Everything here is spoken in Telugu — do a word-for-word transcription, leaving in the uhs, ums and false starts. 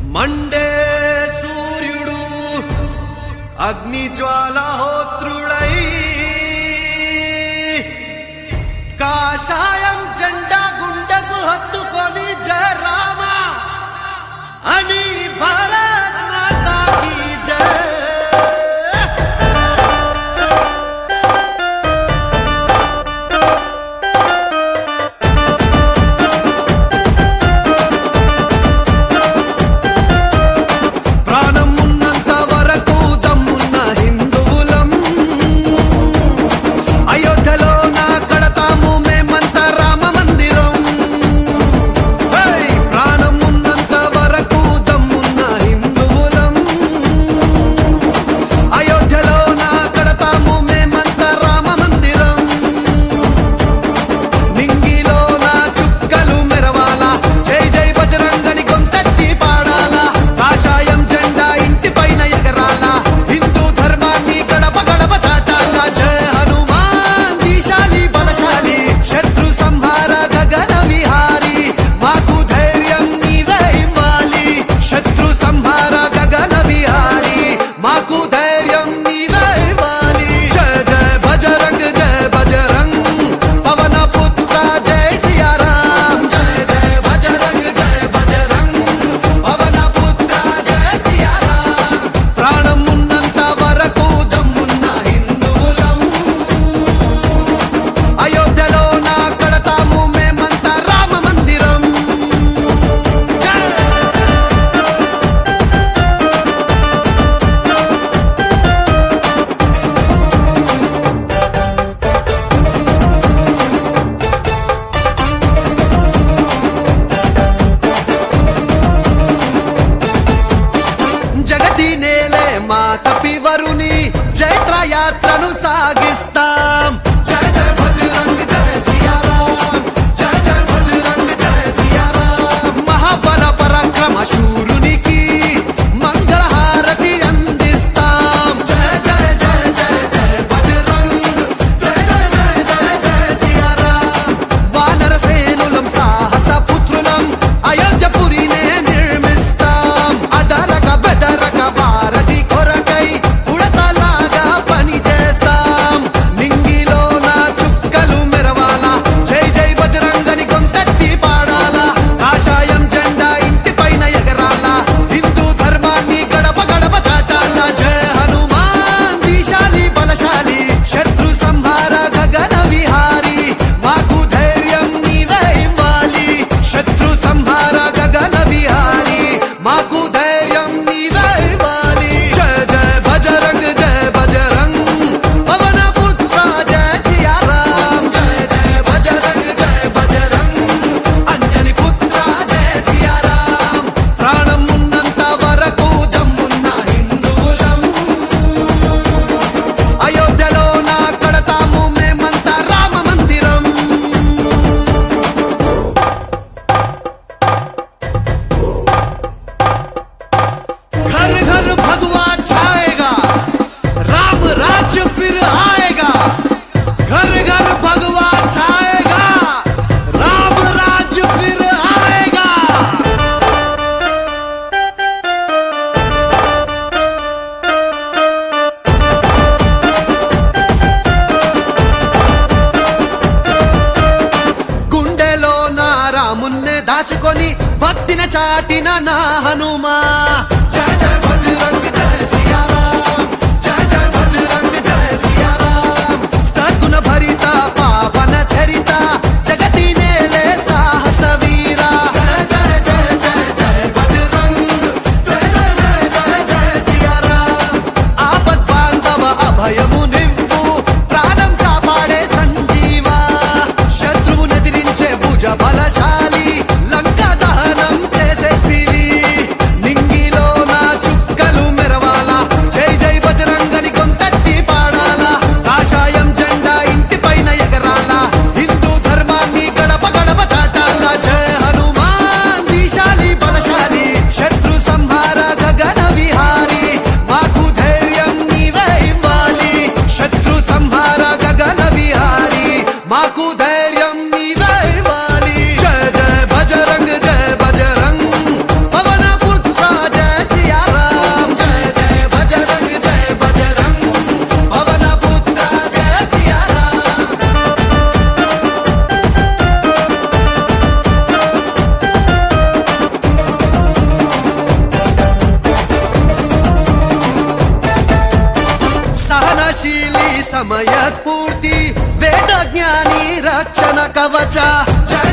మండే సూర్యుడు అగ్ని జ్వాలహోత్రుడై కాషాయం జెండా గుండెకు హత్తుకొని జయ రామ అని భారత్ మాతా కీ జయ. మా కపివరుని జైత్రయాత్రను సాగిస్తాం. జయ జయ బజరంగ్ జయ సియారాం, జయ జయ బజరంగ్ జయ సియారాం. మహాబల పరాక్రమ శూరునికి మంగళహారతి అందిస్తాం. జయ జయ జయ జయ జయ బజరంగ్, జయ జయ జయ జయ జయ సియారాం. వానర సేనులం సాహస పుత్రులం అయోధ్యపురినే నిర్మిస్తాం. అదరక బెదరక భారతి ఉడతలాగా పని చేస్తాం. నింగిలో నా చుక్కలు మెరవాలా, జై జై బజరంగని గొంతెత్తి పాడాలా. కాషాయం జెండా ఇంటి పైన ఎగరాలా, హిందూ ధర్మాన్ని గడప గడప చాటాలా. జయ హనుమాన్ దీశాలి బలశాలి, శత్రు సంహార గగన విహారి. మాకు ధైర్యం నీవే ఇవ్వాలి, శత్రు సంహార గగన విహారి. మాకు ధైర్యం నీవే ఇవ్వాలి. జయ జయ బజరంగ్ జయ బజరంగ్, పవన పుత్ర జయ సియారాం. జయ జయ బజరంగ్ జయ బజరంగ్, అంజని పుత్ర జయ సియారాం. ప్రాణం ఉన్నంత వరకు దమ్మున్న హిందువులం, అయోధ్యలో నా కడతాము మేమంతా రామ మందిరం. घर घर भगवा छाएगा, राम राज्य फिर आएगा. घर घर भगवा छाएगा, राम राज्य फिर आएगा. గుండెలో నా రామున్నే దాచుకొని భక్తిని చాటిన నా హనుమా. జయ జయ బజరంగ్ జయ సియారాం, జయ జయ బజరంగ్ జయ సియారాం. సద్గుణ భరిత పావన చరిత, జగతి నేలే సాహస వీరా. జయ జయ జయ జయ జయ బజరంగ్, జయ జయ జయ జయ జయ సియారాం. ఆపద్ బాంధవ అభయము నివ్వు, ప్రాణం కాపాడే సంజీవా. శత్రువు నెదిరించే భుజ బలశాలి, లంక దహనం చేసేస్తివి. నింగిలో నా చుక్కలు మెరవాలా, జై జై బజరంగని గొంతెత్తి పాడాలా. కాషాయం జెండా ఇంటి పైన ఎగరాలా, హిందూ కవచ జై